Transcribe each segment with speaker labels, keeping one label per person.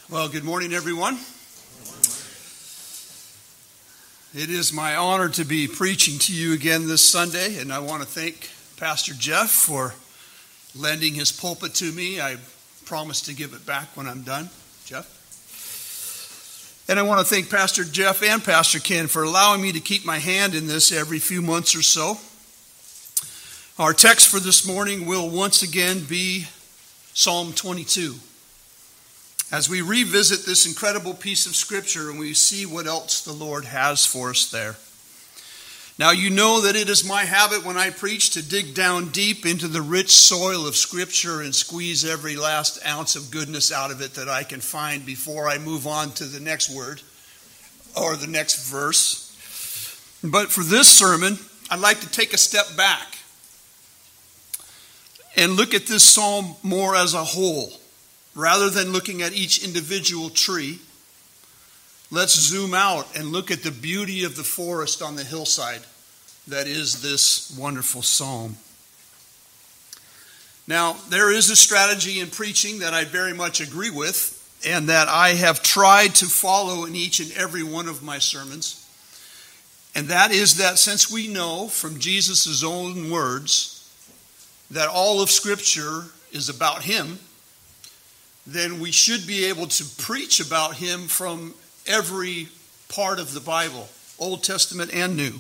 Speaker 1: Well, good morning, everyone. It is my honor to be preaching to you again this Sunday, and I want to thank Pastor Jeff for lending his pulpit to me. I promise to give it back when I'm done, Jeff. And I want to thank Pastor Jeff and Pastor Ken for allowing me to keep my hand in this every few months or so. Our text for this morning will once again be Psalm 22. As we revisit this incredible piece of Scripture and we see what else the Lord has for us there. Now, you know that it is my habit when I preach to dig down deep into the rich soil of Scripture and squeeze every last ounce of goodness out of it that I can find before I move on to the next word or the next verse. But for this sermon, I'd like to take a step back and look at this psalm more as a whole. Rather than looking at each individual tree, let's zoom out and look at the beauty of the forest on the hillside that is this wonderful psalm. Now, there is a strategy in preaching that I very much agree with and that I have tried to follow in each and every one of my sermons. And that is that since we know from Jesus' own words that all of Scripture is about Him, then we should be able to preach about Him from every part of the Bible, Old Testament and New.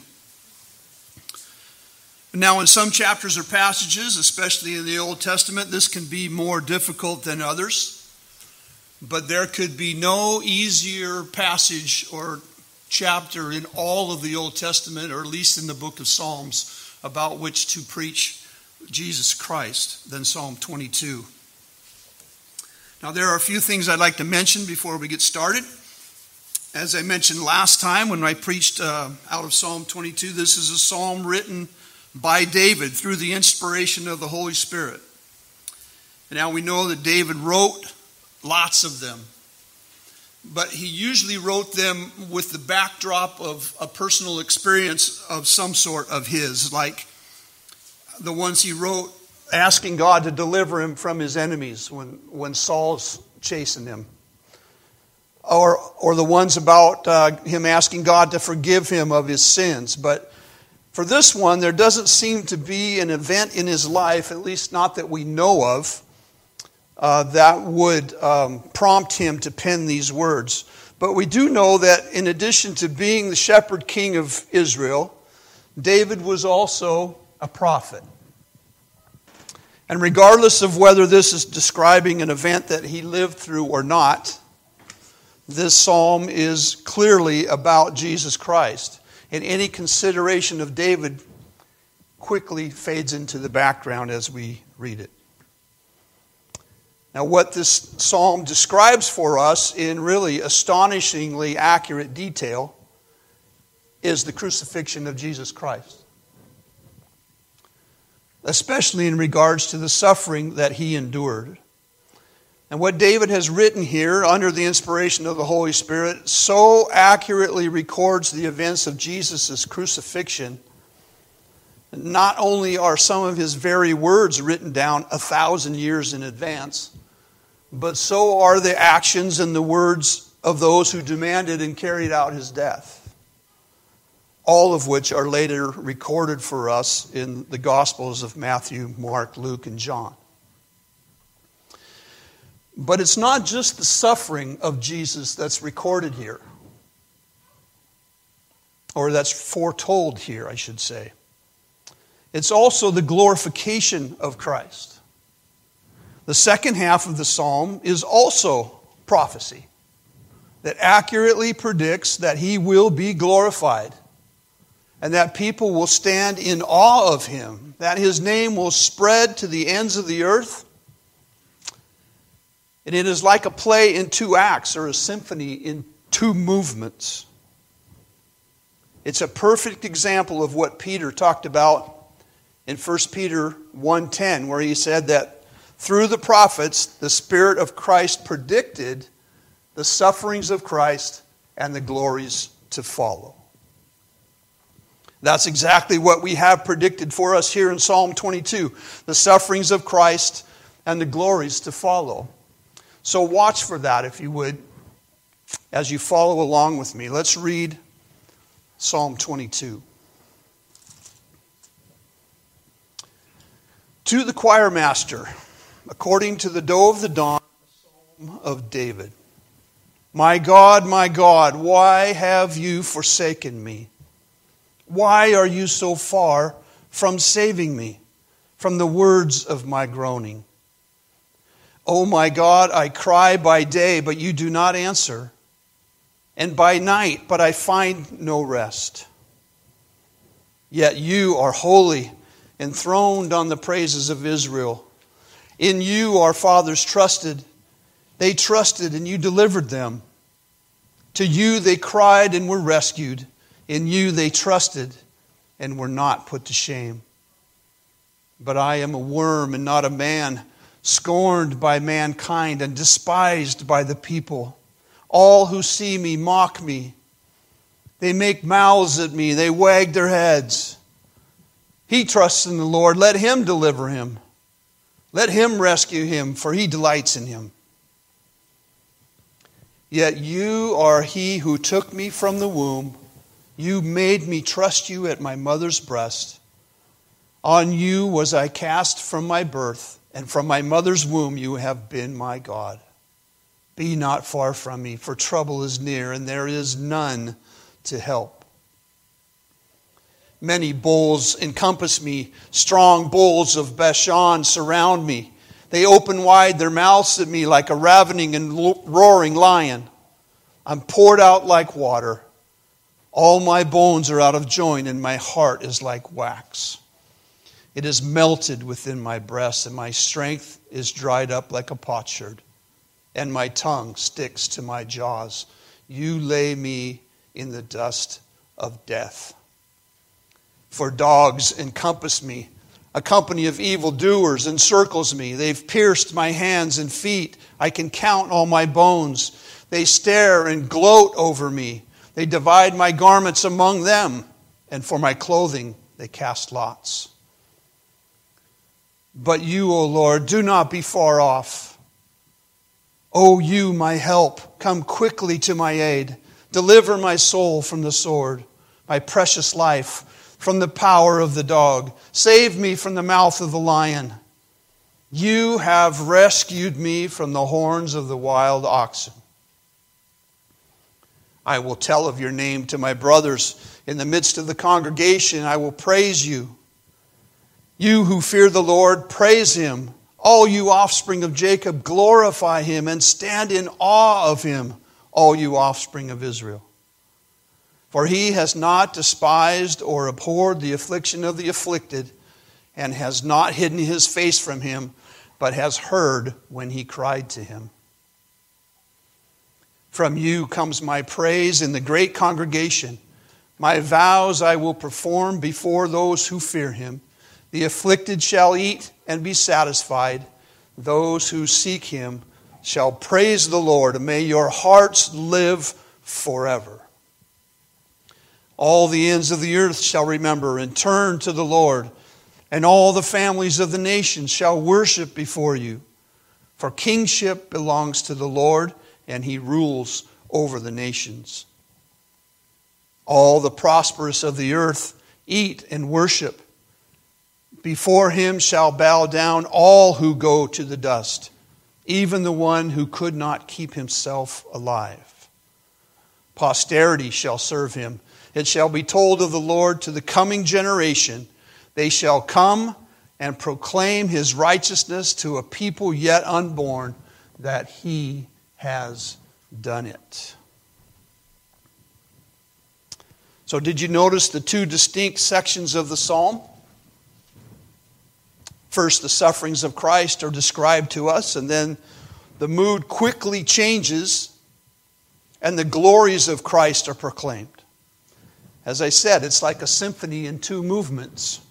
Speaker 1: Now, in some chapters or passages, especially in the Old Testament, this can be more difficult than others. But there could be no easier passage or chapter in all of the Old Testament, or at least in the book of Psalms, about which to preach Jesus Christ than Psalm 22. Now, there are a few things I'd like to mention before we get started. As I mentioned last time when I preached out of Psalm 22, this is a psalm written by David through the inspiration of the Holy Spirit. And now we know that David wrote lots of them, but he usually wrote them with the backdrop of a personal experience of some sort of his, like the ones he wrote asking God to deliver him from his enemies when Saul's chasing him. Or the ones about him asking God to forgive him of his sins. But for this one, there doesn't seem to be an event in his life, at least not that we know of, that would prompt him to pen these words. But we do know that in addition to being the shepherd king of Israel, David was also a prophet. And regardless of whether this is describing an event that he lived through or not, this psalm is clearly about Jesus Christ. And any consideration of David quickly fades into the background as we read it. Now, what this psalm describes for us in really astonishingly accurate detail is the crucifixion of Jesus Christ, especially in regards to the suffering that he endured. And what David has written here under the inspiration of the Holy Spirit so accurately records the events of Jesus' crucifixion. Not only are some of his very words written down 1,000 years in advance, but so are the actions and the words of those who demanded and carried out his death. All of which are later recorded for us in the Gospels of Matthew, Mark, Luke, and John. But it's not just the suffering of Jesus that's recorded here, or that's foretold here, I should say. It's also the glorification of Christ. The second half of the psalm is also prophecy that accurately predicts that he will be glorified, and that people will stand in awe of him, that his name will spread to the ends of the earth. And it is like a play in 2 acts or a symphony in 2 movements. It's a perfect example of what Peter talked about in 1 Peter 1:10, where he said that through the prophets, the Spirit of Christ predicted the sufferings of Christ and the glories to follow. That's exactly what we have predicted for us here in Psalm 22, the sufferings of Christ and the glories to follow. So watch for that, if you would, as you follow along with me. Let's read Psalm 22. To the choir master, according to the doe of the dawn, a psalm of David. My God, why have you forsaken me? Why are you so far from saving me, from the words of my groaning? O my God, I cry by day, but you do not answer, and by night, but I find no rest. Yet you are holy, enthroned on the praises of Israel. In you our fathers trusted. They trusted and you delivered them. To you they cried and were rescued. In you they trusted and were not put to shame. But I am a worm and not a man, scorned by mankind and despised by the people. All who see me mock me. They make mouths at me. They wag their heads. He trusts in the Lord. Let him deliver him. Let him rescue him, for he delights in him. Yet you are he who took me from the womb. You made me trust you at my mother's breast. On you was I cast from my birth, and from my mother's womb you have been my God. Be not far from me, for trouble is near, and there is none to help. Many bulls encompass me. Strong bulls of Bashan surround me. They open wide their mouths at me like a ravening and roaring lion. I'm poured out like water. All my bones are out of joint, and my heart is like wax. It is melted within my breast, and my strength is dried up like a potsherd, and my tongue sticks to my jaws. You lay me in the dust of death. For dogs encompass me. A company of evildoers encircles me. They've pierced my hands and feet. I can count all my bones. They stare and gloat over me. They divide my garments among them, and for my clothing they cast lots. But you, O Lord, do not be far off. O you, my help, come quickly to my aid. Deliver my soul from the sword, my precious life from the power of the dog. Save me from the mouth of the lion. You have rescued me from the horns of the wild oxen. I will tell of your name to my brothers. In the midst of the congregation, I will praise you. You who fear the Lord, praise him. All you offspring of Jacob, glorify him and stand in awe of him, all you offspring of Israel. For he has not despised or abhorred the affliction of the afflicted, and has not hidden his face from him, but has heard when he cried to him. From you comes my praise in the great congregation. My vows I will perform before those who fear him. The afflicted shall eat and be satisfied. Those who seek him shall praise the Lord, and may your hearts live forever. All the ends of the earth shall remember and turn to the Lord, and all the families of the nations shall worship before you. For kingship belongs to the Lord, and he rules over the nations. All the prosperous of the earth eat and worship. Before him shall bow down all who go to the dust, even the one who could not keep himself alive. Posterity shall serve him. It shall be told of the Lord to the coming generation. They shall come and proclaim his righteousness to a people yet unborn, that he has done it. So did you notice the two distinct sections of the psalm? First, the sufferings of Christ are described to us, and then the mood quickly changes and the glories of Christ are proclaimed. As I said, it's like a symphony in two movements.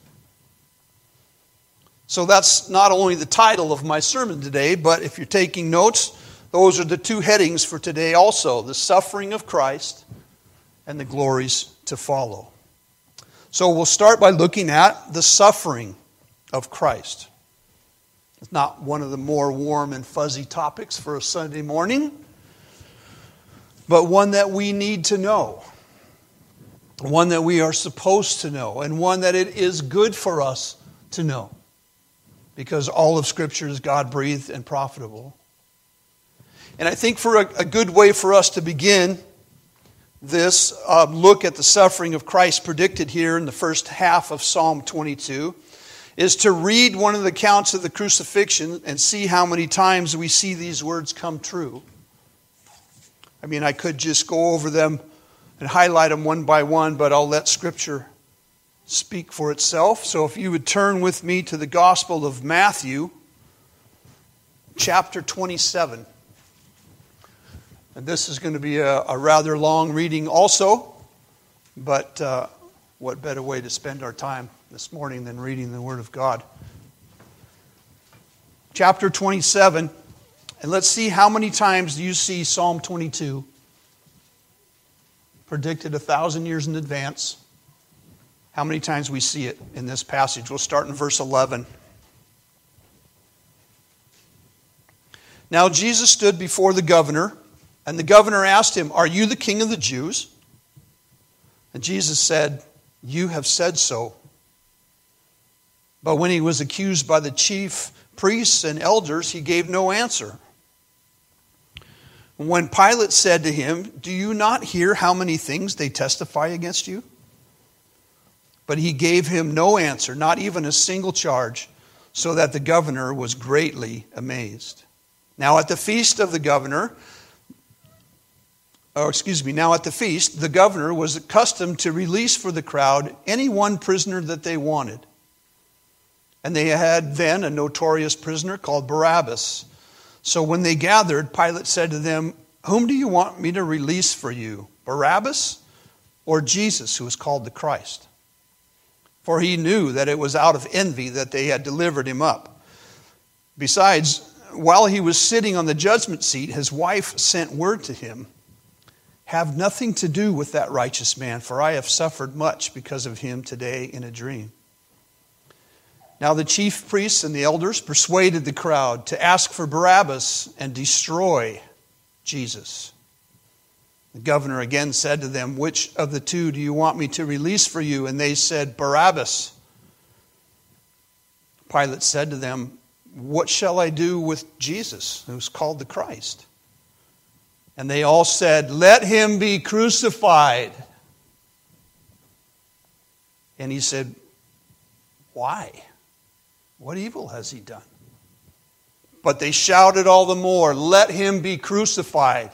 Speaker 1: So that's not only the title of my sermon today, but if you're taking notes, those are the two headings for today also: the suffering of Christ and the glories to follow. So we'll start by looking at the suffering of Christ. It's not one of the more warm and fuzzy topics for a Sunday morning, but one that we need to know, one that we are supposed to know, and one that it is good for us to know, because all of Scripture is God-breathed and profitable. And I think for a good way for us to begin this look at the suffering of Christ predicted here in the first half of Psalm 22 is to read one of the accounts of the crucifixion and see how many times we see these words come true. I mean, I could just go over them and highlight them one by one, but I'll let Scripture speak for itself. So if you would turn with me to the Gospel of Matthew, chapter 27. And this is going to be a rather long reading also, but what better way to spend our time this morning than reading the Word of God. Chapter 27, and let's see how many times you see Psalm 22 predicted 1,000 years in advance. How many times we see it in this passage. We'll start in verse 11. Now Jesus stood before the governor, and the governor asked him, "Are you the king of the Jews?" And Jesus said, "You have said so." But when he was accused by the chief priests and elders, he gave no answer. When Pilate said to him, "Do you not hear how many things they testify against you?" But he gave him no answer, not even a single charge, so that the governor was greatly amazed. Now at the feast, the governor was accustomed to release for the crowd any one prisoner that they wanted. And they had then a notorious prisoner called Barabbas. So when they gathered, Pilate said to them, "Whom do you want me to release for you, Barabbas or Jesus, who is called the Christ?" For he knew that it was out of envy that they had delivered him up. Besides, while he was sitting on the judgment seat, his wife sent word to him, "Have nothing to do with that righteous man, for I have suffered much because of him today in a dream." Now the chief priests and the elders persuaded the crowd to ask for Barabbas and destroy Jesus. The governor again said to them, "Which of the two do you want me to release for you?" And they said, "Barabbas." Pilate said to them, "What shall I do with Jesus, who's called the Christ?" And they all said, "Let him be crucified." And he said, "Why? What evil has he done?" But they shouted all the more, "Let him be crucified."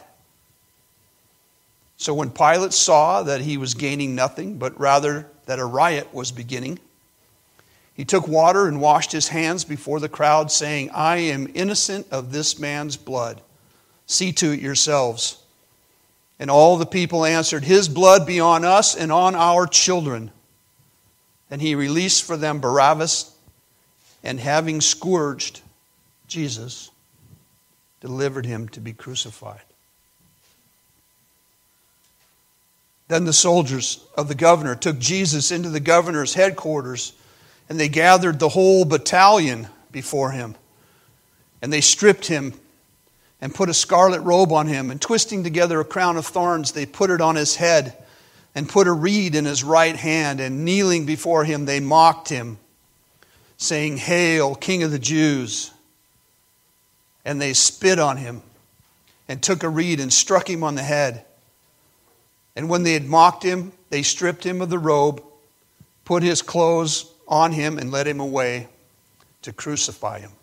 Speaker 1: So when Pilate saw that he was gaining nothing, but rather that a riot was beginning, he took water and washed his hands before the crowd, saying, "I am innocent of this man's blood. See to it yourselves." And all the people answered, "His blood be on us and on our children." And he released for them Barabbas, and having scourged Jesus, delivered him to be crucified. Then the soldiers of the governor took Jesus into the governor's headquarters, and they gathered the whole battalion before him. And they stripped him and put a scarlet robe on him, and twisting together a crown of thorns, they put it on his head, and put a reed in his right hand, and kneeling before him, they mocked him, saying, "Hail, King of the Jews!" And they spit on him, and took a reed and struck him on the head. And when they had mocked him, they stripped him of the robe, put his clothes on him, and led him away to crucify him.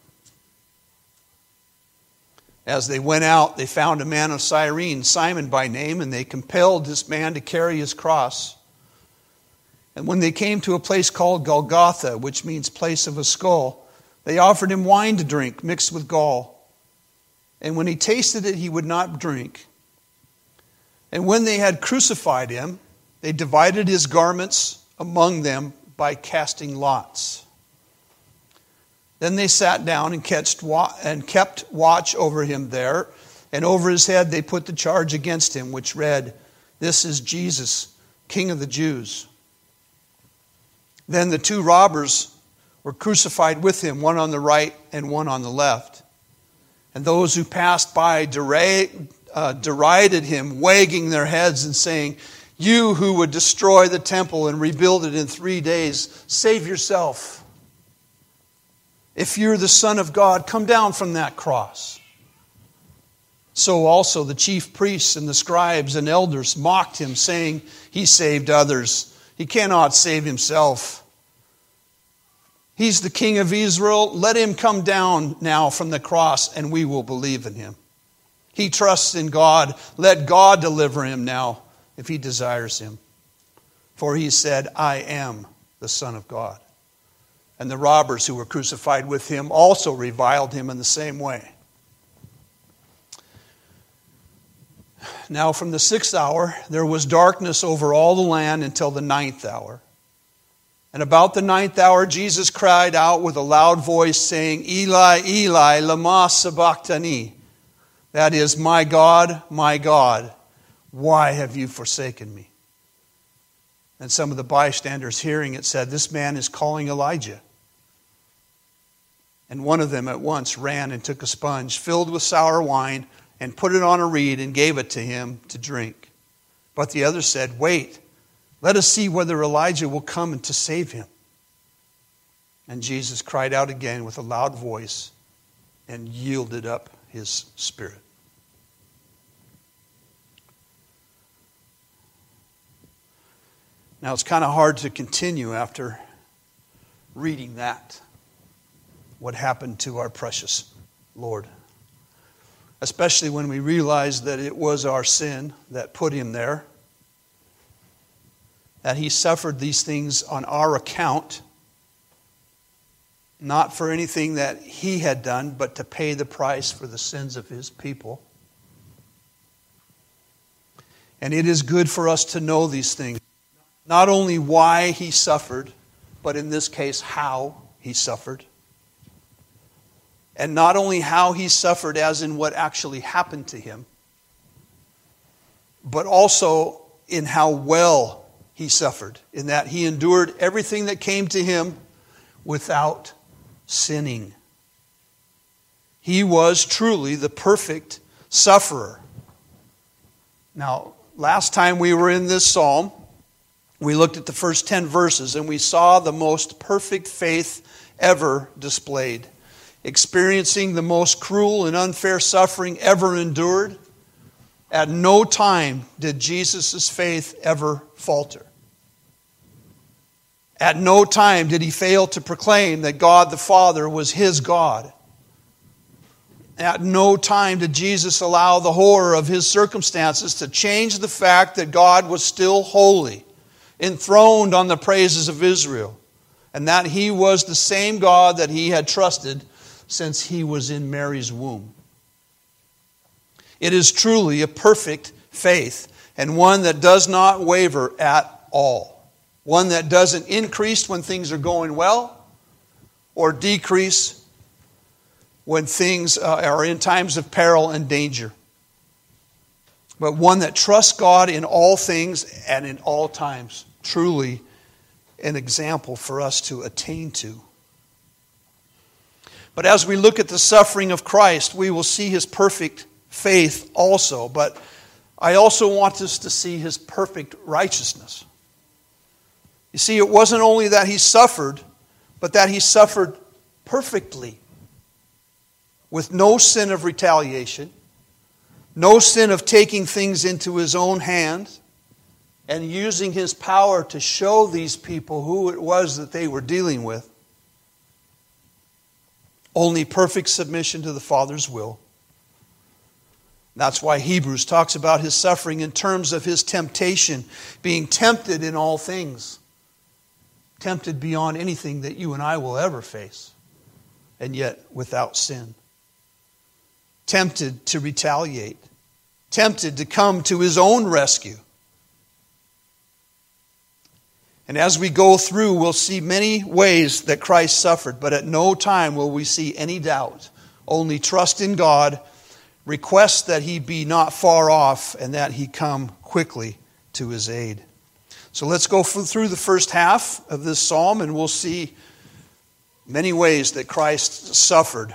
Speaker 1: As they went out, they found a man of Cyrene, Simon by name, and they compelled this man to carry his cross. And when they came to a place called Golgotha, which means place of a skull, they offered him wine to drink mixed with gall. And when he tasted it, he would not drink. And when they had crucified him, they divided his garments among them by casting lots. Then they sat down and kept watch over him there. And over his head they put the charge against him, which read, "This is Jesus, King of the Jews." Then the two robbers were crucified with him, one on the right and one on the left. And those who passed by derided him, wagging their heads and saying, "You who would destroy the temple and rebuild it in 3 days, save yourself. If you're the Son of God, come down from that cross." So also the chief priests and the scribes and elders mocked him, saying, "He saved others. He cannot save himself. He's the King of Israel. Let him come down now from the cross and we will believe in him. He trusts in God. Let God deliver him now if he desires him. For he said, 'I am the Son of God.'" And the robbers who were crucified with him also reviled him in the same way. Now from the 6th hour there was darkness over all the land until the 9th hour. And about the 9th hour Jesus cried out with a loud voice, saying, "Eli, Eli, lama sabachthani." That is, my God, why have you forsaken me?" And some of the bystanders hearing it said, "This man is calling Elijah." And one of them at once ran and took a sponge filled with sour wine and put it on a reed and gave it to him to drink. But the other said, "Wait, let us see whether Elijah will come to save him." And Jesus cried out again with a loud voice and yielded up his spirit. Now it's kind of hard to continue after reading that, what happened to our precious Lord. Especially when we realize that it was our sin that put him there. That he suffered these things on our account. Not for anything that he had done, but to pay the price for the sins of his people. And it is good for us to know these things. Not only why he suffered, but in this case, how he suffered. And not only how he suffered as in what actually happened to him, but also in how well he suffered, in that he endured everything that came to him without sinning. He was truly the perfect sufferer. Now, last time we were in this psalm, we looked at the first 10 verses and we saw the most perfect faith ever displayed. Experiencing the most cruel and unfair suffering ever endured. At no time did Jesus' faith ever falter. At no time did he fail to proclaim that God the Father was his God. At no time did Jesus allow the horror of his circumstances to change the fact that God was still holy, enthroned on the praises of Israel, and that he was the same God that he had trusted since he was in Mary's womb. It is truly a perfect faith, and one that does not waver at all. One that doesn't increase when things are going well, or decrease when things are in times of peril and danger. But one that trusts God in all things and in all times. Truly an example for us to attain to. But as we look at the suffering of Christ, we will see his perfect faith also. But I also want us to see his perfect righteousness. You see, it wasn't only that he suffered, but that he suffered perfectly. With no sin of retaliation, no sin of taking things into his own hands, and using his power to show these people who it was that they were dealing with. Only perfect submission to the Father's will. That's why Hebrews talks about his suffering in terms of his temptation, being tempted in all things. Tempted beyond anything that you and I will ever face, and yet without sin. Tempted to retaliate. Tempted to come to his own rescue. And as we go through, we'll see many ways that Christ suffered, but at no time will we see any doubt. Only trust in God, request that he be not far off, and that he come quickly to his aid. So let's go through the first half of this psalm, and we'll see Many ways that Christ suffered.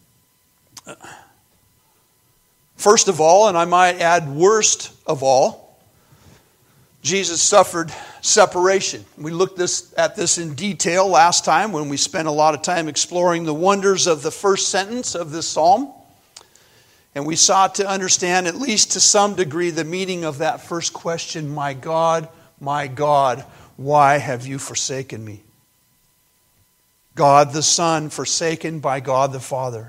Speaker 1: First of all, and I might add worst of all, Jesus suffered separation. We looked at this in detail last time when we spent a lot of time exploring the wonders of the first sentence of this psalm. And we sought to understand, at least to some degree, the meaning of that first question, my God, why have you forsaken me? God the Son forsaken by God the Father.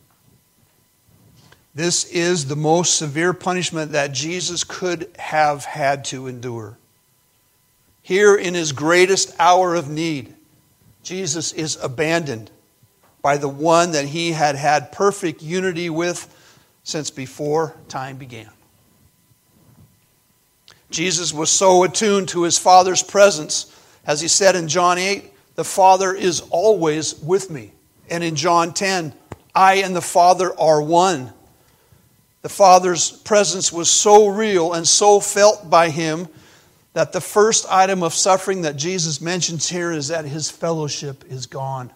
Speaker 1: This is the most severe punishment that Jesus could have had to endure. Here in his greatest hour of need, Jesus is abandoned by the one that he had had perfect unity with since before time began. Jesus was so attuned to his Father's presence, as he said in John 8, the Father is always with me. And in John 10, I and the Father are one. The Father's presence was so real and so felt by him that the first item of suffering that Jesus mentions here is that his fellowship is gone.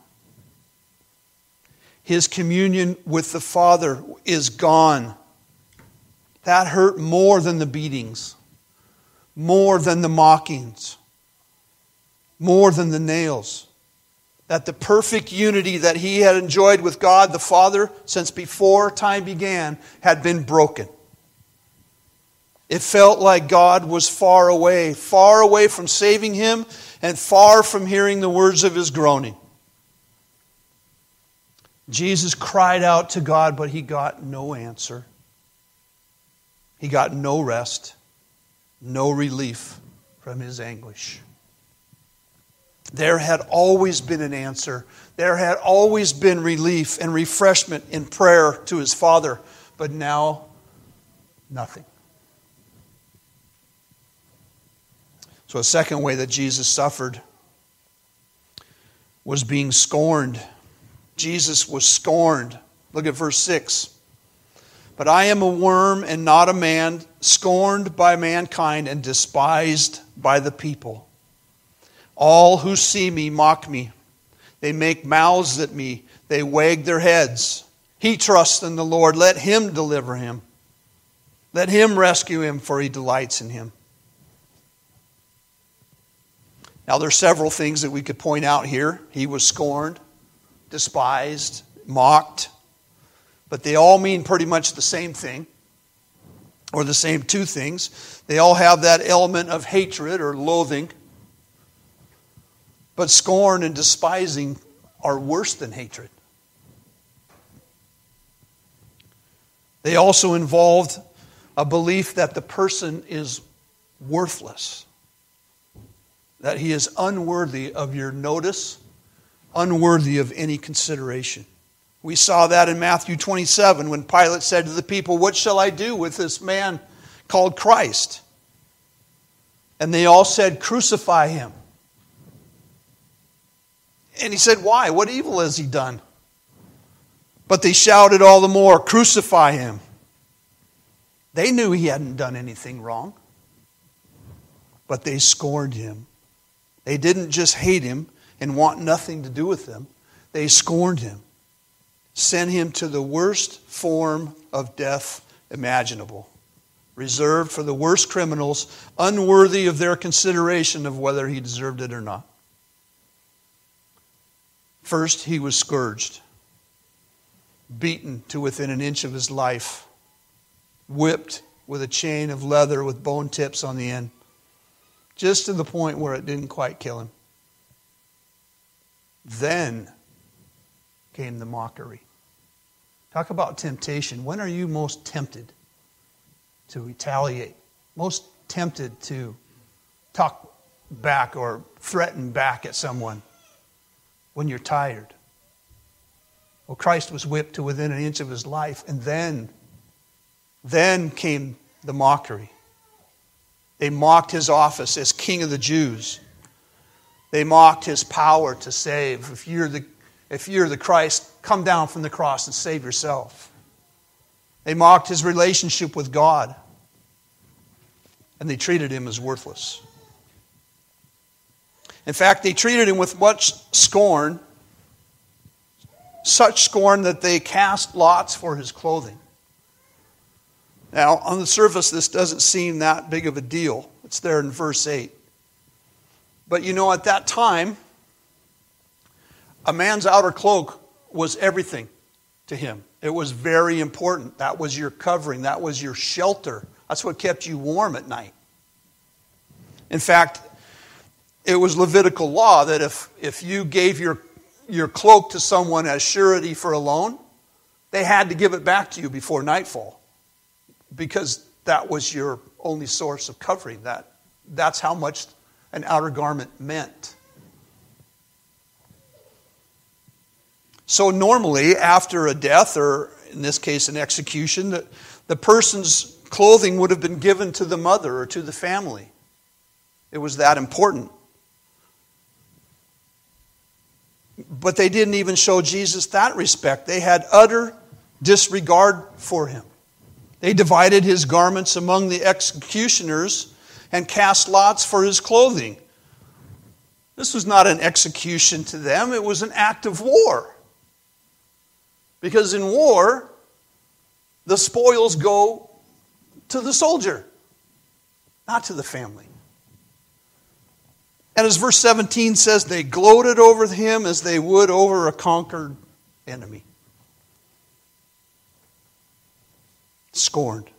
Speaker 1: His communion with the Father is gone. That hurt more than the beatings, more than the mockings, more than the nails. That the perfect unity that he had enjoyed with God the Father since before time began had been broken. It felt like God was far away from saving him and far from hearing the words of his groaning. Jesus cried out to God, but he got no answer. He got no rest, no relief from his anguish. There had always been an answer. There had always been relief and refreshment in prayer to his Father, but now nothing. So a second way that Jesus suffered was being scorned. Jesus was scorned. Look at verse 6. But I am a worm and not a man, scorned by mankind and despised by the people. All who see me mock me. They make mouths at me. They wag their heads. He trusts in the Lord. Let him deliver him. Let him rescue him, for he delights in him. Now there are several things that we could point out here. He was scorned, despised, mocked. But they all mean pretty much the same thing, or the same two things. They all have that element of hatred or loathing. But scorn and despising are worse than hatred. They also involved a belief that the person is worthless, that he is unworthy of your notice, unworthy of any consideration. We saw that in Matthew 27 when Pilate said to the people, "What shall I do with this man called Christ?" And they all said, "Crucify him." And he said, "Why? What evil has he done?" But they shouted all the more, "Crucify him." They knew he hadn't done anything wrong, but they scorned him. They didn't just hate him and want nothing to do with him. They scorned him, sent him to the worst form of death imaginable, reserved for the worst criminals, unworthy of their consideration of whether he deserved it or not. First, he was scourged, beaten to within an inch of his life, whipped with a chain of leather with bone tips on the end, just to the point where it didn't quite kill him. Then came the mockery. Talk about temptation. When are you most tempted to retaliate? Most tempted to talk back or threaten back at someone? When you're tired. Well, Christ was whipped to within an inch of his life, and then came the mockery. They mocked his office as King of the Jews. They mocked his power to save. If you're the Christ, come down from the cross and save yourself. They mocked his relationship with God. And they treated him as worthless. In fact, they treated him with much scorn such scorn that they cast lots for his clothing. Now, on the surface, this doesn't seem that big of a deal. It's there in verse 8. But you know, at that time, a man's outer cloak was everything to him. It was very important. That was your covering. That was your shelter. That's what kept you warm at night. In fact, it was Levitical law that if you gave your cloak to someone as surety for a loan, they had to give it back to you before nightfall, because that was your only source of covering. That's how much an outer garment meant. So normally, after a death, or in this case an execution, the person's clothing would have been given to the mother or to the family. It was that important. But they didn't even show Jesus that respect. They had utter disregard for him. They divided his garments among the executioners and cast lots for his clothing. This was not an execution to them. It was an act of war. Because in war, the spoils go to the soldier, not to the family. And as verse 17 says, they gloated over him as they would over a conquered enemy. Scorned.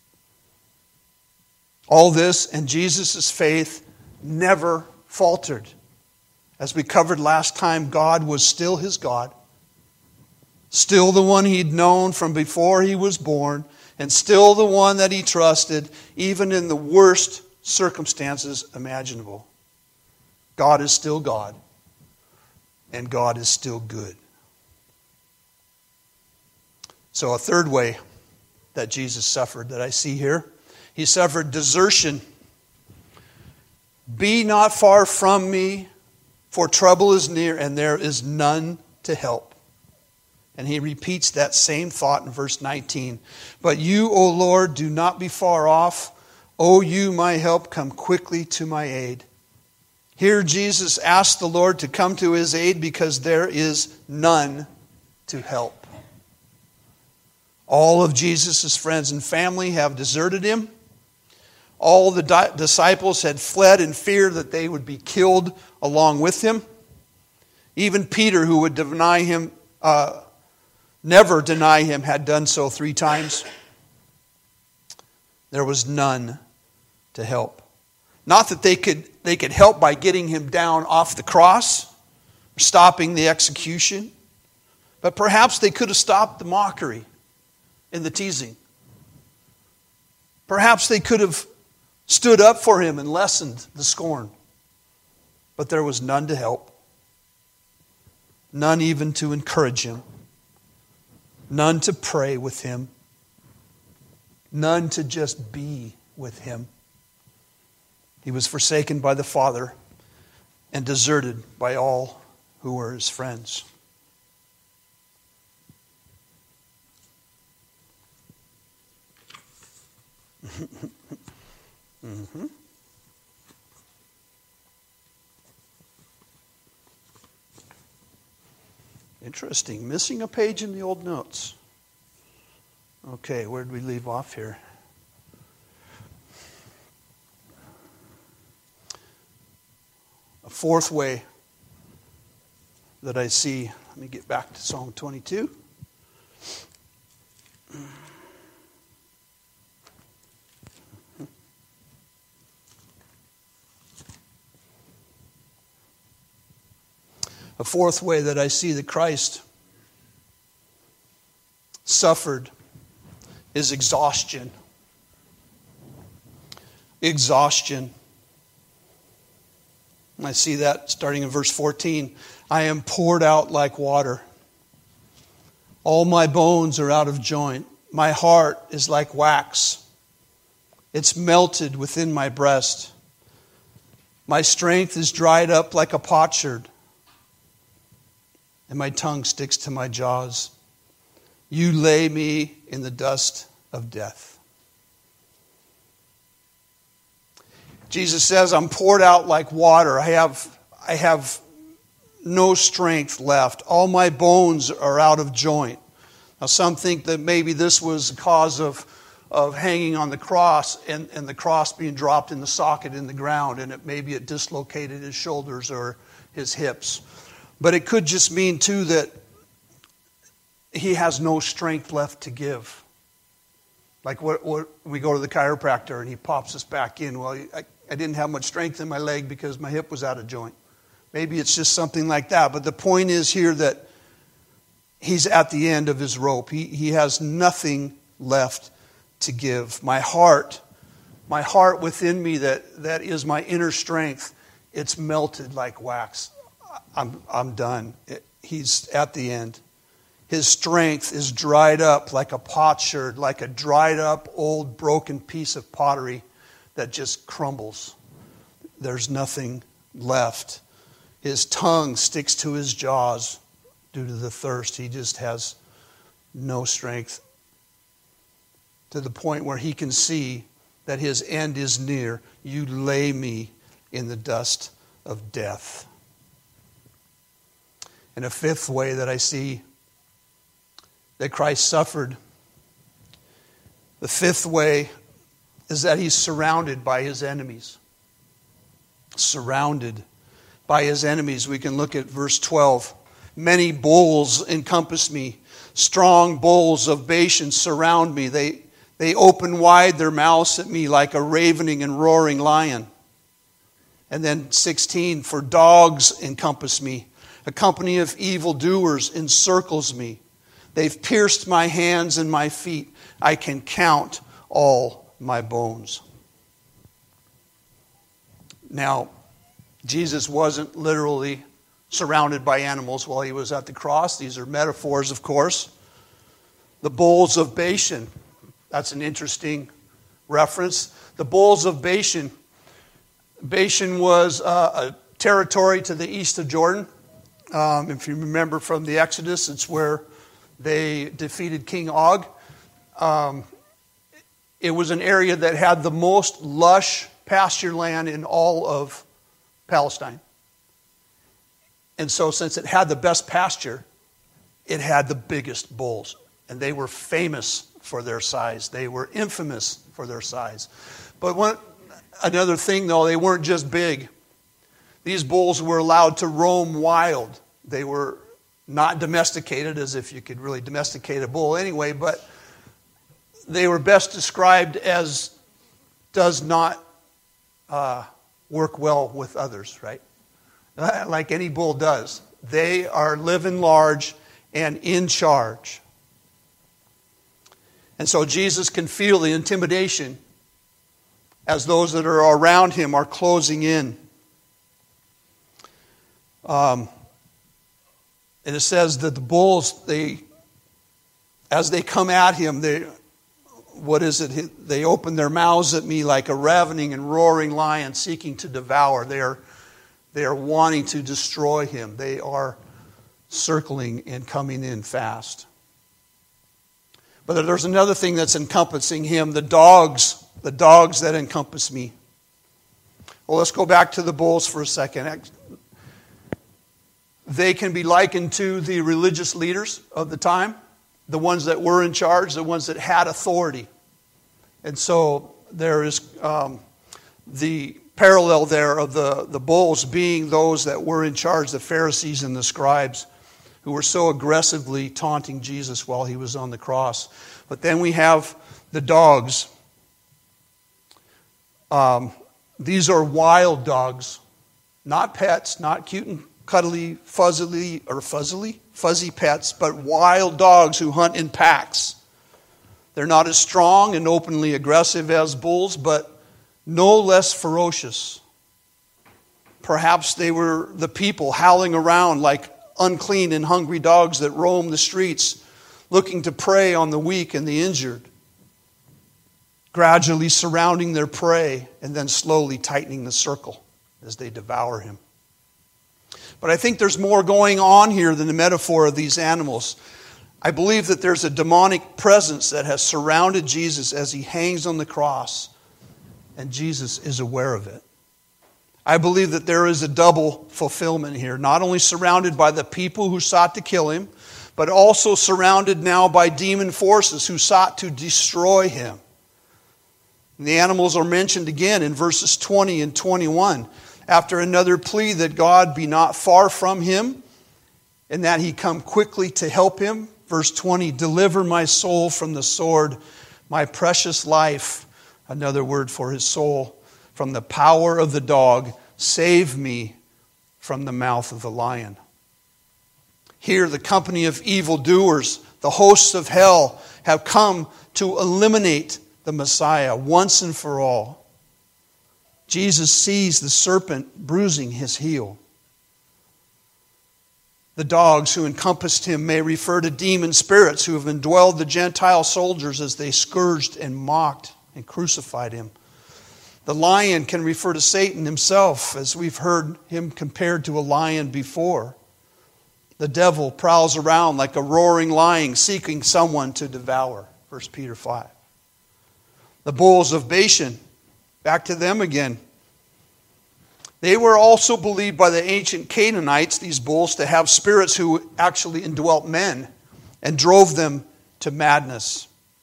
Speaker 1: All this, and Jesus' faith never faltered. As we covered last time, God was still his God. Still the one he'd known from before he was born, and still the one that he trusted, even in the worst circumstances imaginable. God is still God, and God is still good. So a third way that Jesus suffered that I see here, he suffered desertion. Be not far from me, for trouble is near, and there is none to help. And he repeats that same thought in verse 19. But you, O Lord, do not be far off. O you, my help, come quickly to my aid. Here Jesus asked the Lord to come to his aid because there is none to help. All of Jesus' friends and family have deserted him. All the disciples had fled in fear that they would be killed along with him. Even Peter, who would deny him, never deny him, had done so 3 times. There was none to help. Not that they could help by getting him down off the cross, or stopping the execution, but perhaps they could have stopped the mockery and the teasing. Perhaps they could have stood up for him and lessened the scorn. But there was none to help. None even to encourage him. None to pray with him. None to just be with him. He was forsaken by the Father and deserted by all who were his friends. Mm-hmm. Interesting. Missing a page in the old notes. Okay, where did we leave off here? A fourth way that I see. Let me get back to Psalm 22. A fourth way that I see that Christ suffered is exhaustion. Exhaustion. And I see that starting in verse 14. I am poured out like water. All my bones are out of joint. My heart is like wax. It's melted within my breast. My strength is dried up like a potsherd, and my tongue sticks to my jaws. You lay me in the dust of death. Jesus says, I'm poured out like water. I have no strength left. All my bones are out of joint. Now some think that maybe this was the cause of hanging on the cross and the cross being dropped in the socket in the ground, and maybe it dislocated his shoulders or his hips. But it could just mean too that he has no strength left to give. Like what we go to the chiropractor and he pops us back in. Well, I didn't have much strength in my leg because my hip was out of joint. Maybe it's just something like that. But the point is here that he's at the end of his rope. He has nothing left to give. My heart within me that is my inner strength, it's melted like wax. I'm done. He's at the end. His strength is dried up like a potsherd, like a dried up old broken piece of pottery that just crumbles. There's nothing left. His tongue sticks to his jaws due to the thirst. He just has no strength, to the point where he can see that his end is near. You lay me in the dust of death. And a fifth way that I see that Christ suffered, the fifth way is that he's surrounded by his enemies. Surrounded by his enemies. We can look at verse 12. Many bulls encompass me. Strong bulls of Bashan surround me. They open wide their mouths at me like a ravening and roaring lion. And then 16, for dogs encompass me. A company of evildoers encircles me. They've pierced my hands and my feet. I can count all my bones. Now, Jesus wasn't literally surrounded by animals while he was at the cross. These are metaphors, of course. The bulls of Bashan. That's an interesting reference. The bulls of Bashan. Bashan was a territory to the east of Jordan. If you remember from the Exodus, it's where they defeated King Og. It was an area that had the most lush pasture land in all of Palestine. And so since it had the best pasture, it had the biggest bulls. And they were famous for their size. They were infamous for their size. But another thing, though, they weren't just big. These bulls were allowed to roam wild. They were not domesticated, as if you could really domesticate a bull anyway, but they were best described as does not work well with others, right? Like any bull does. They are living large and in charge. And so Jesus can feel the intimidation as those that are around him are closing in. And it says that the bulls, as they come at him, they open their mouths at me like a ravening and roaring lion seeking to devour. They are wanting to destroy him. They are circling and coming in fast. But there's another thing that's encompassing him, the dogs that encompass me. Well, let's go back to the bulls for a second. They can be likened to the religious leaders of the time, the ones that were in charge, the ones that had authority. And so there is the parallel there of the bulls being those that were in charge, the Pharisees and the scribes, who were so aggressively taunting Jesus while he was on the cross. But then we have the dogs. These are wild dogs, not pets, not cute and cuddly, fuzzy pets, but wild dogs who hunt in packs. They're not as strong and openly aggressive as bulls, but no less ferocious. Perhaps they were the people howling around like unclean and hungry dogs that roam the streets, looking to prey on the weak and the injured, gradually surrounding their prey and then slowly tightening the circle as they devour him. But I think there's more going on here than the metaphor of these animals. I believe that there's a demonic presence that has surrounded Jesus as he hangs on the cross, and Jesus is aware of it. I believe that there is a double fulfillment here, not only surrounded by the people who sought to kill him, but also surrounded now by demon forces who sought to destroy him. And the animals are mentioned again in verses 20 and 21. After another plea that God be not far from him, and that he come quickly to help him. Verse 20, deliver my soul from the sword, my precious life, another word for his soul, from the power of the dog, save me from the mouth of the lion. Here, the company of evildoers, the hosts of hell, have come to eliminate the Messiah once and for all. Jesus sees the serpent bruising his heel. The dogs who encompassed him may refer to demon spirits who have indwelled the Gentile soldiers as they scourged and mocked and crucified him. The lion can refer to Satan himself, as we've heard him compared to a lion before. The devil prowls around like a roaring lion seeking someone to devour. 1 Peter 5. The bulls of Bashan, back to them again. They were also believed by the ancient Canaanites, these bulls, to have spirits who actually indwelt men and drove them to madness.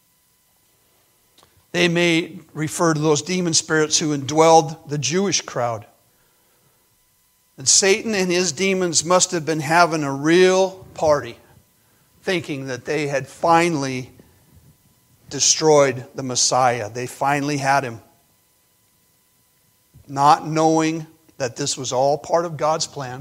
Speaker 1: They may refer to those demon spirits who indwelled the Jewish crowd. And Satan and his demons must have been having a real party, thinking that they had finally destroyed the Messiah. They finally had him. Not knowing that this was all part of God's plan.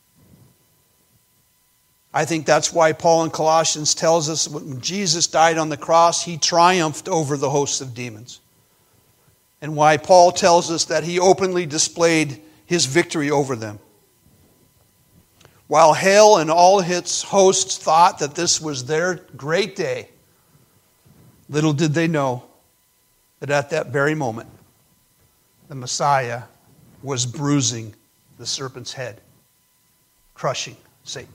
Speaker 1: I think that's why Paul in Colossians tells us when Jesus died on the cross, he triumphed over the hosts of demons. And why Paul tells us that he openly displayed his victory over them. While hell and all its hosts thought that this was their great day, little did they know that at that very moment, the Messiah was bruising the serpent's head, crushing Satan.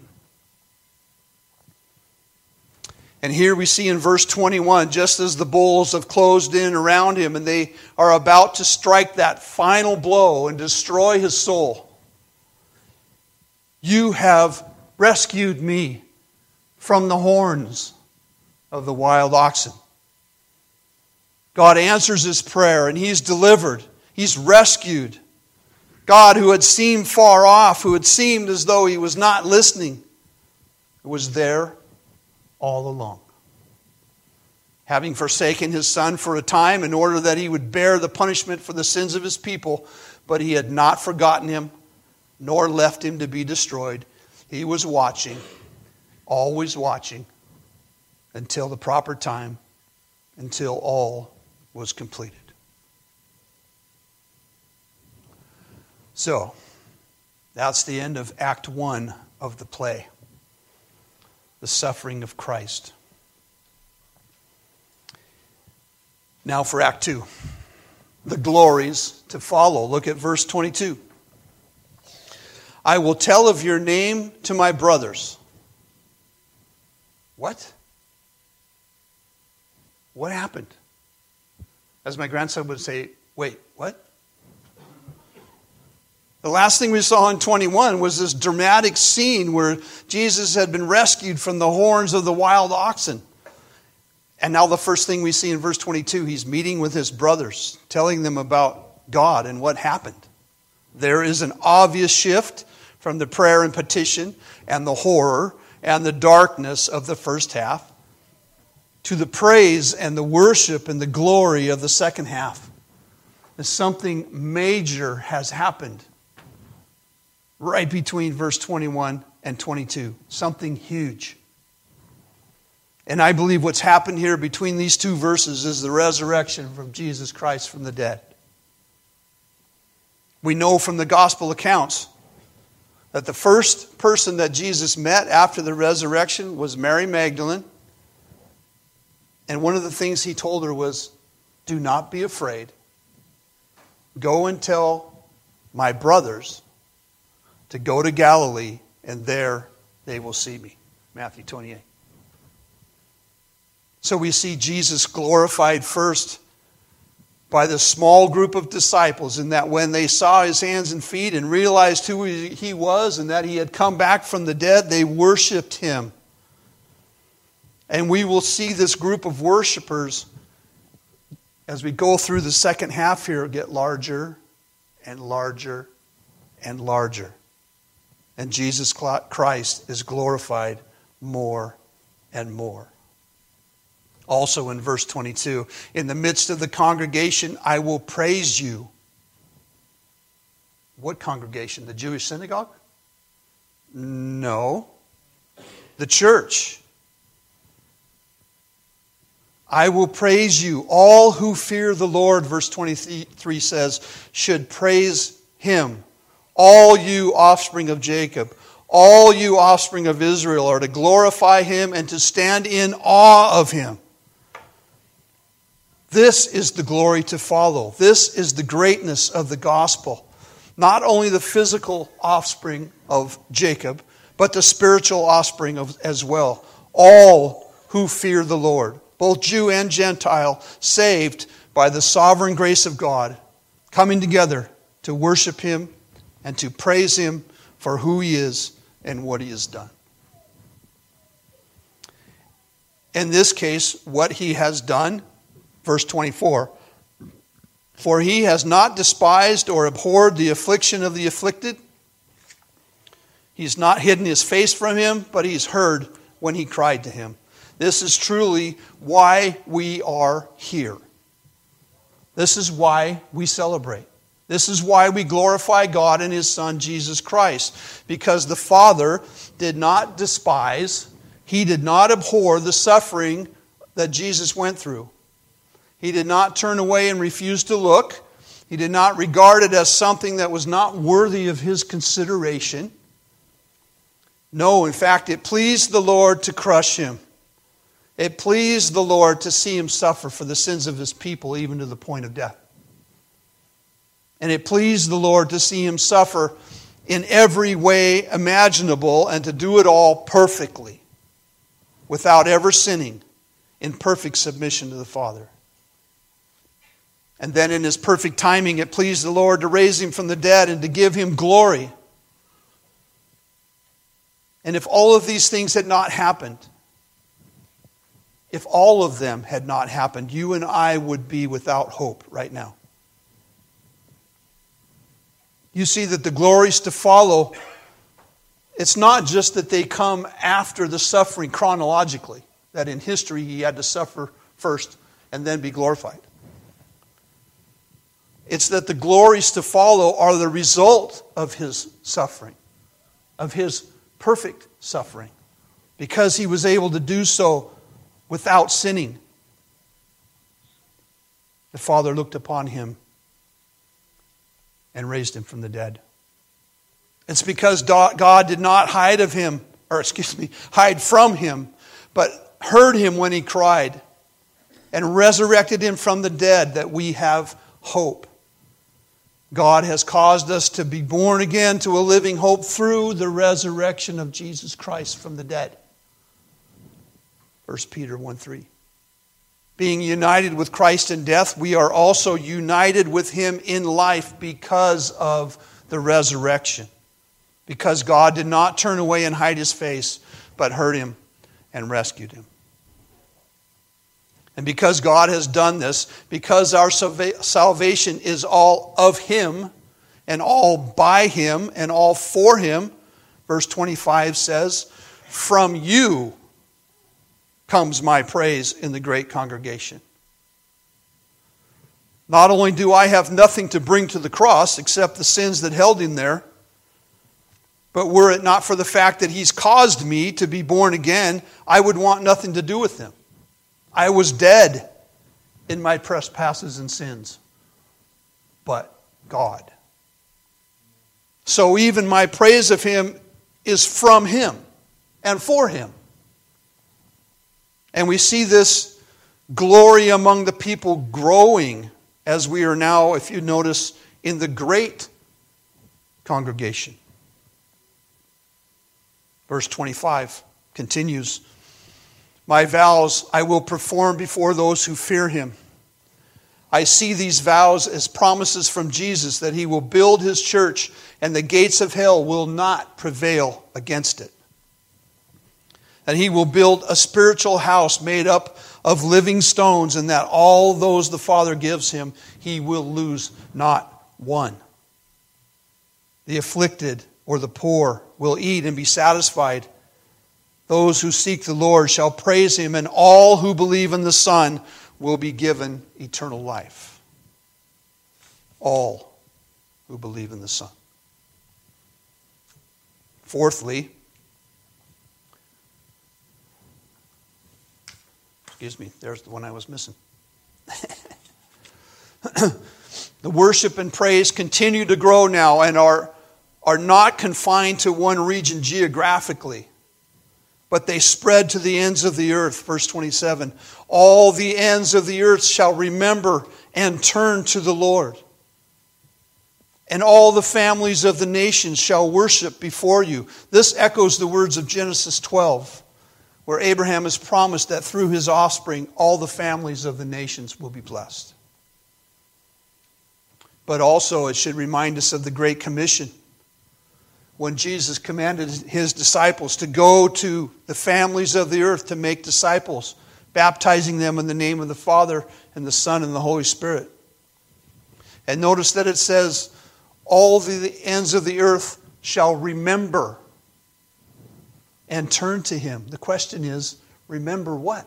Speaker 1: And here we see in verse 21, just as the bulls have closed in around him and they are about to strike that final blow and destroy his soul, you have rescued me from the horns of the wild oxen. God answers his prayer and he's delivered. He's rescued. God, who had seemed far off, who had seemed as though he was not listening, was there all along. Having forsaken his son for a time in order that he would bear the punishment for the sins of his people, but he had not forgotten him, nor left him to be destroyed. He was watching, always watching, until the proper time, until all was completed. So, that's the end of Act 1 of the play, the suffering of Christ. Now for Act 2, the glories to follow. Look at verse 22. I will tell of your name to my brothers. What? What happened? As my grandson would say, wait, what? The last thing we saw in 21 was this dramatic scene where Jesus had been rescued from the horns of the wild oxen. And now the first thing we see in verse 22, he's meeting with his brothers, telling them about God and what happened. There is an obvious shift from the prayer and petition and the horror and the darkness of the first half to the praise and the worship and the glory of the second half. And something major has happened right between verse 21 and 22. Something huge. And I believe what's happened here between these two verses is the resurrection from Jesus Christ from the dead. We know from the gospel accounts that the first person that Jesus met after the resurrection was Mary Magdalene. And one of the things he told her was, do not be afraid. Go and tell my brothers to go to Galilee, and there they will see me. Matthew 28. So we see Jesus glorified first by the small group of disciples, in that when they saw his hands and feet and realized who he was and that he had come back from the dead, they worshiped him. And we will see this group of worshipers, as we go through the second half here, get larger and larger and larger. And Jesus Christ is glorified more and more. Also in verse 22, in the midst of the congregation, I will praise you. What congregation? The Jewish synagogue? No. The church. I will praise you. All who fear the Lord, verse 23 says, should praise him. All you offspring of Jacob, all you offspring of Israel are to glorify him and to stand in awe of him. This is the glory to follow. This is the greatness of the gospel. Not only the physical offspring of Jacob, but the spiritual offspring as well. All who fear the Lord, both Jew and Gentile, saved by the sovereign grace of God, coming together to worship him and to praise him for who he is and what he has done. In this case, what he has done, verse 24, for he has not despised or abhorred the affliction of the afflicted. He's not hidden his face from him, but he's heard when he cried to him. This is truly why we are here. This is why we celebrate. This is why we glorify God and his Son, Jesus Christ. Because the Father did not despise, he did not abhor the suffering that Jesus went through. He did not turn away and refuse to look. He did not regard it as something that was not worthy of his consideration. No, in fact, it pleased the Lord to crush him. It pleased the Lord to see him suffer for the sins of his people, even to the point of death. And it pleased the Lord to see him suffer in every way imaginable and to do it all perfectly, without ever sinning, in perfect submission to the Father. And then in his perfect timing, it pleased the Lord to raise him from the dead and to give him glory. And if all of these things had not happened, if all of them had not happened, you and I would be without hope right now. You see that the glories to follow, it's not just that they come after the suffering chronologically, that in history he had to suffer first and then be glorified. It's that the glories to follow are the result of his suffering, of his perfect suffering, because he was able to do so without sinning. The Father looked upon him and raised him from the dead. It's because God did not hide from him, but heard him when he cried and resurrected him from the dead that we have hope. God has caused us to be born again to a living hope through the resurrection of Jesus Christ from the dead. 1 Peter 1:3. Being united with Christ in death, we are also united with him in life because of the resurrection. Because God did not turn away and hide his face, but heard him and rescued him. And because God has done this, because our salvation is all of him, and all by him, and all for him, verse 25 says, from you comes my praise in the great congregation. Not only do I have nothing to bring to the cross except the sins that held him there, but were it not for the fact that he's caused me to be born again, I would want nothing to do with him. I was dead in my trespasses and sins, but God. So even my praise of him is from him and for him. And we see this glory among the people growing as we are now, if you notice, in the great congregation. Verse 25 continues, my vows I will perform before those who fear him. I see these vows as promises from Jesus that he will build his church and the gates of hell will not prevail against it. And he will build a spiritual house made up of living stones, and that all those the Father gives him, he will lose not one. The afflicted or the poor will eat and be satisfied. Those who seek the Lord shall praise him, and all who believe in the Son will be given eternal life. All who believe in the Son. Fourthly, there's the one I was missing. The worship and praise continue to grow now and are not confined to one region geographically, but they spread to the ends of the earth. Verse 27, all the ends of the earth shall remember and turn to the Lord. And all the families of the nations shall worship before you. This echoes the words of Genesis 12. Where Abraham has promised that through his offspring, all the families of the nations will be blessed. But also it should remind us of the Great Commission. When Jesus commanded his disciples to go to the families of the earth to make disciples, baptizing them in the name of the Father and the Son and the Holy Spirit. And notice that it says, all the ends of the earth shall remember and turn to him. The question is, remember what?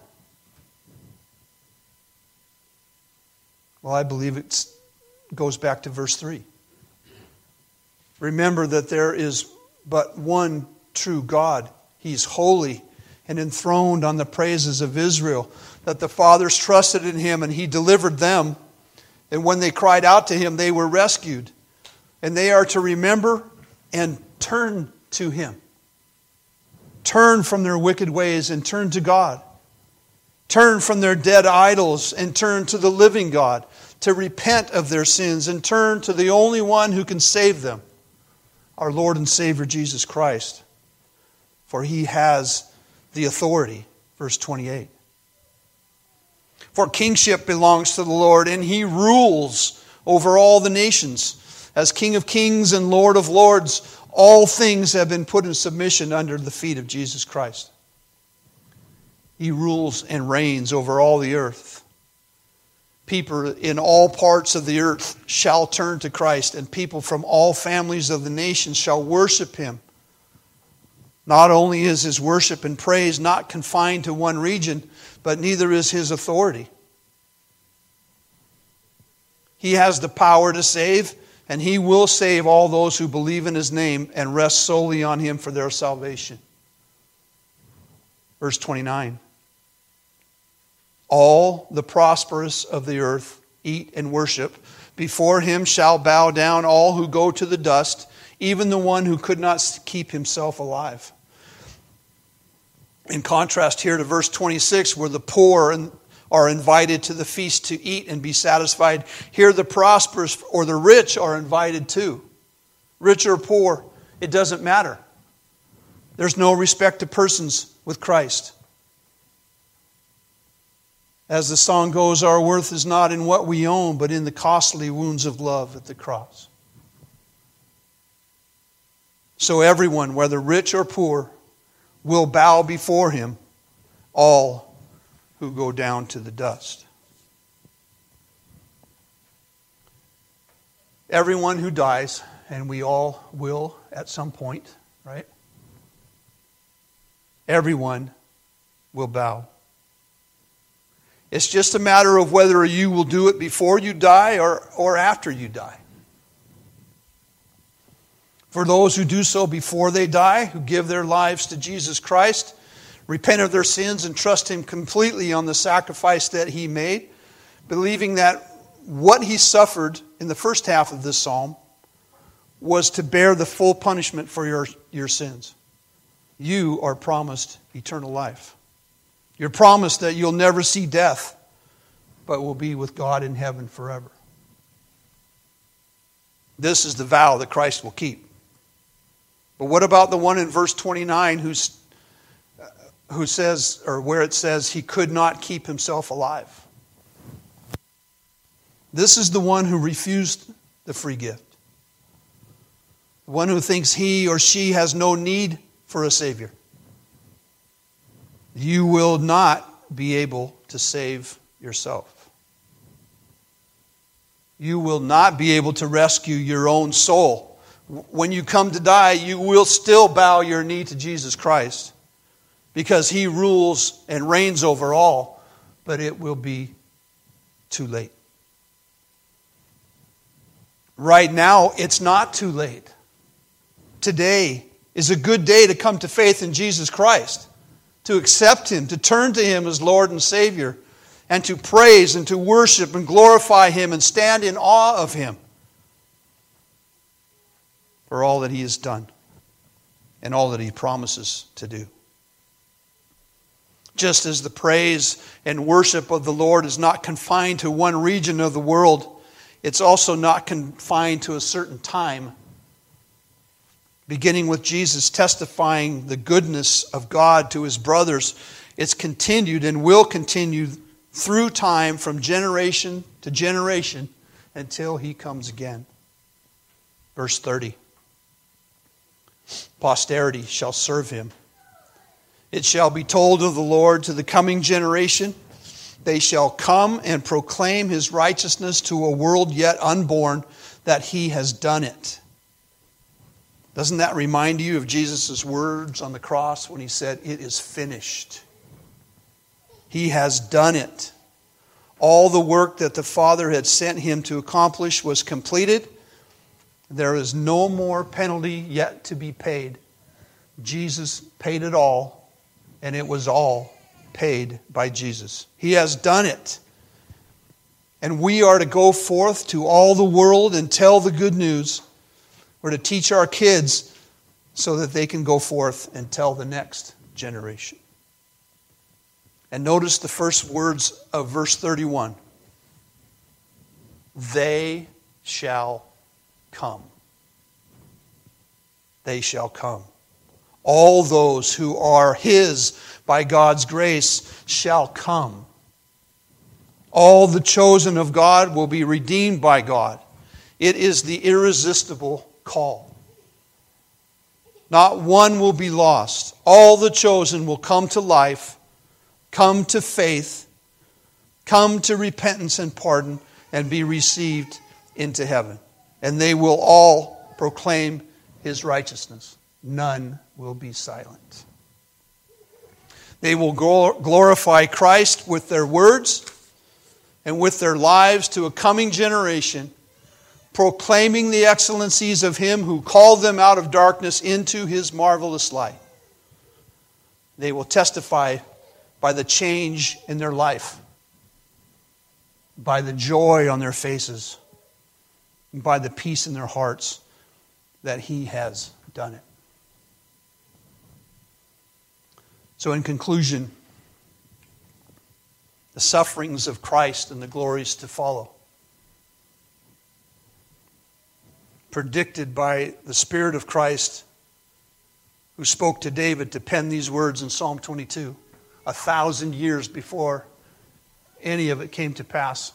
Speaker 1: Well, I believe it goes back to verse 3. Remember that there is but one true God. He's holy and enthroned on the praises of Israel. That the fathers trusted in him and he delivered them. And when they cried out to him, they were rescued. And they are to remember and turn to him. Turn from their wicked ways and turn to God. Turn from their dead idols and turn to the living God. To repent of their sins and turn to the only one who can save them, our Lord and Savior Jesus Christ. For he has the authority. Verse 28. For kingship belongs to the Lord, and he rules over all the nations. As King of kings and Lord of lords, all things have been put in submission under the feet of Jesus Christ. He rules and reigns over all the earth. People in all parts of the earth shall turn to Christ, and people from all families of the nations shall worship him. Not only is his worship and praise not confined to one region, but neither is his authority. He has the power to save, and he will save all those who believe in his name and rest solely on him for their salvation. Verse 29. All the prosperous of the earth eat and worship. Before him shall bow down all who go to the dust, even the one who could not keep himself alive. In contrast here to verse 26, where the poor are invited to the feast to eat and be satisfied. Here the prosperous or the rich are invited too. Rich or poor, it doesn't matter. There's no respect to persons with Christ. As the song goes, our worth is not in what we own, but in the costly wounds of love at the cross. So everyone, whether rich or poor, will bow before him, all who go down to the dust. Everyone who dies, and we all will at some point, right? Everyone will bow. It's just a matter of whether you will do it before you die or after you die. For those who do so before they die, who give their lives to Jesus Christ, repent of their sins and trust him completely on the sacrifice that he made, believing that what he suffered in the first half of this psalm was to bear the full punishment for your sins. You are promised eternal life. You're promised that you'll never see death, but will be with God in heaven forever. This is the vow that Christ will keep. But what about the one in verse 29 who says, or where it says he could not keep himself alive? This is the one who refused the free gift. The one who thinks he or she has no need for a Savior. You will not be able to save yourself. You will not be able to rescue your own soul. When you come to die, you will still bow your knee to Jesus Christ because He rules and reigns over all, but it will be too late. Right now, it's not too late. Today is a good day to come to faith in Jesus Christ, to accept Him, to turn to Him as Lord and Savior, and to praise and to worship and glorify Him and stand in awe of Him for all that He has done and all that He promises to do. Just as the praise and worship of the Lord is not confined to one region of the world, it's also not confined to a certain time. Beginning with Jesus testifying the goodness of God to His brothers, it's continued and will continue through time from generation to generation until He comes again. Verse 30. Posterity shall serve Him. It shall be told of the Lord to the coming generation. They shall come and proclaim His righteousness to a world yet unborn, that He has done it. Doesn't that remind you of Jesus' words on the cross when He said, "It is finished"? He has done it. All the work that the Father had sent Him to accomplish was completed. There is no more penalty yet to be paid. Jesus paid it all, and it was all paid by Jesus. He has done it. And we are to go forth to all the world and tell the good news. We're to teach our kids so that they can go forth and tell the next generation. And notice the first words of verse 31. They shall come. They shall come. All those who are His by God's grace shall come. All the chosen of God will be redeemed by God. It is the irresistible call. Not one will be lost. All the chosen will come to life, come to faith, come to repentance and pardon, and be received into heaven. And they will all proclaim His righteousness. None will be silent. They will glorify Christ with their words and with their lives to a coming generation, proclaiming the excellencies of Him who called them out of darkness into His marvelous light. They will testify by the change in their life, by the joy on their faces, and by the peace in their hearts that He has done it. So in conclusion, the sufferings of Christ and the glories to follow, predicted by the Spirit of Christ who spoke to David to pen these words in Psalm 22, 1,000 years before any of it came to pass.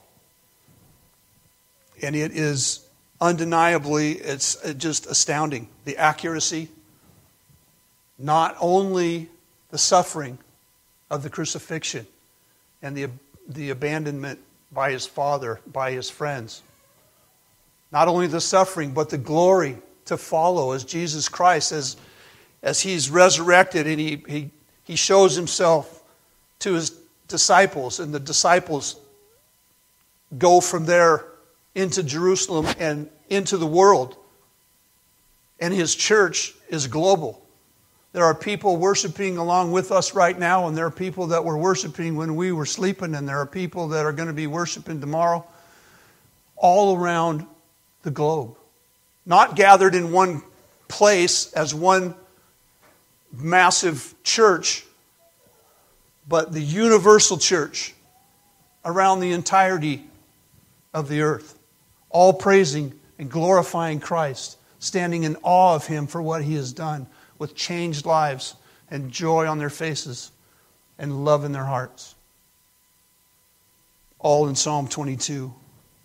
Speaker 1: And it is undeniably, it's just astounding. The accuracy, not only the suffering of the crucifixion and the abandonment by His Father, by His friends. Not only the suffering, but the glory to follow as Jesus Christ, as He's resurrected and He shows Himself to His disciples, and the disciples go from there into Jerusalem and into the world. And His church is global. There are people worshiping along with us right now, and there are people that were worshiping when we were sleeping, and there are people that are going to be worshiping tomorrow, all around the globe. Not gathered in one place as one massive church, but the universal church around the entirety of the earth, all praising and glorifying Christ, standing in awe of Him for what He has done, with changed lives and joy on their faces and love in their hearts. All in Psalm 22.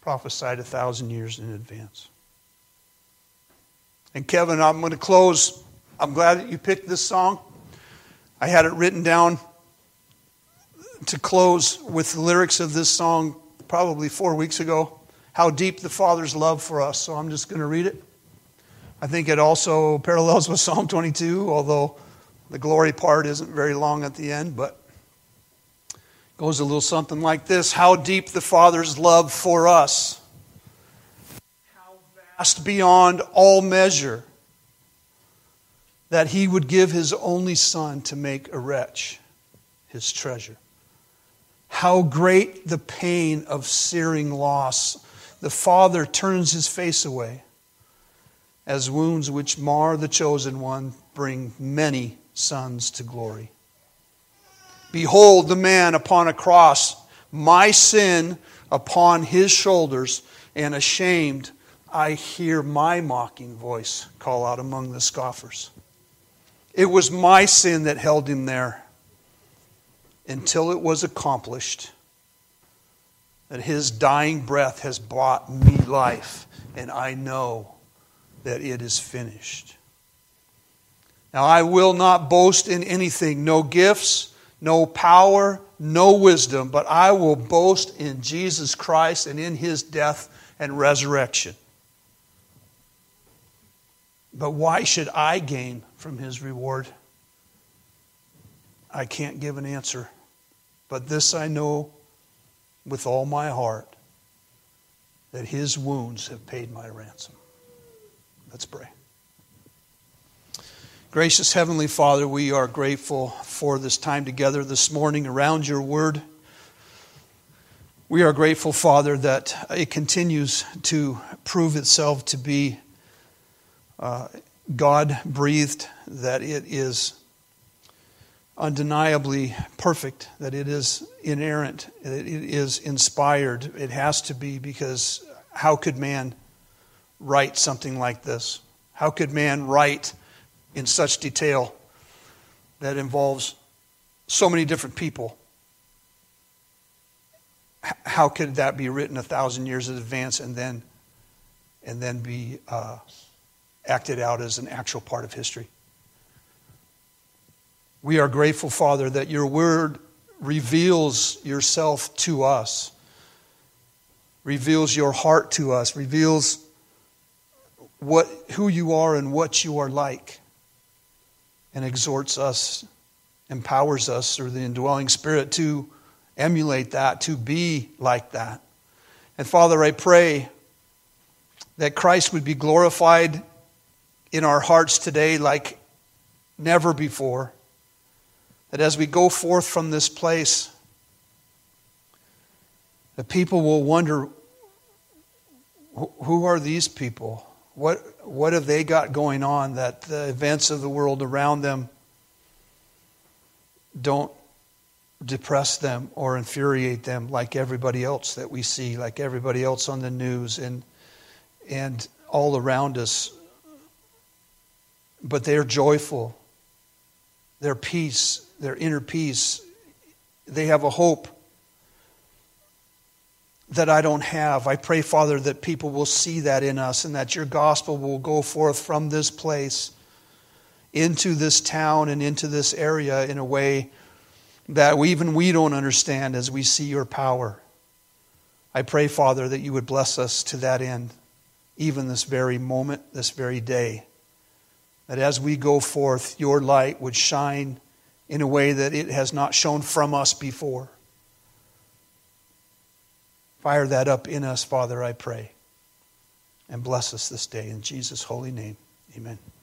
Speaker 1: prophesied 1,000 years in advance. And Kevin, I'm going to close. I'm glad that you picked this song. I had it written down to close with the lyrics of this song probably 4 weeks ago. How deep the Father's love for us. So I'm just going to read it. I think it also parallels with Psalm 22, although the glory part isn't very long at the end, but it goes a little something like this. How deep the Father's love for us. How vast beyond all measure that He would give His only Son to make a wretch His treasure. How great the pain of searing loss. The Father turns His face away, as wounds which mar the chosen one bring many sons to glory. Behold the man upon a cross, my sin upon His shoulders, and ashamed I hear my mocking voice call out among the scoffers. It was my sin that held Him there until it was accomplished, that His dying breath has brought me life, and I know that it is finished. Now I will not boast in anything, no gifts, no power, no wisdom, but I will boast in Jesus Christ and in His death and resurrection. But why should I gain from His reward? I can't give an answer. But this I know with all my heart, that His wounds have paid my ransom. Let's pray. Gracious Heavenly Father, we are grateful for this time together this morning around Your Word. We are grateful, Father, that it continues to prove itself to be God-breathed, that it is undeniably perfect, that it is inerrant, that it is inspired. It has to be, because how could man write something like this? How could man write in such detail that involves so many different people? How could that be written 1,000 years in advance and then be acted out as an actual part of history? We are grateful, Father, that Your Word reveals Yourself to us, reveals Your heart to us, reveals who You are and what You are like, and exhorts us, empowers us through the indwelling Spirit to emulate that, to be like that. And Father, I pray that Christ would be glorified in our hearts today like never before. That as we go forth from this place, the people will wonder, who are these people? What have they got going on that the events of the world around them don't depress them or infuriate them like everybody else that we see, like everybody else on the news and all around us. But they're joyful. Their peace, their inner peace, they have a hope that I don't have. I pray, Father, that people will see that in us and that Your gospel will go forth from this place into this town and into this area in a way that even we don't understand as we see Your power. I pray, Father, that You would bless us to that end, even this very moment, this very day. That as we go forth, Your light would shine in a way that it has not shone from us before. Fire that up in us, Father, I pray. And bless us this day in Jesus' holy name. Amen.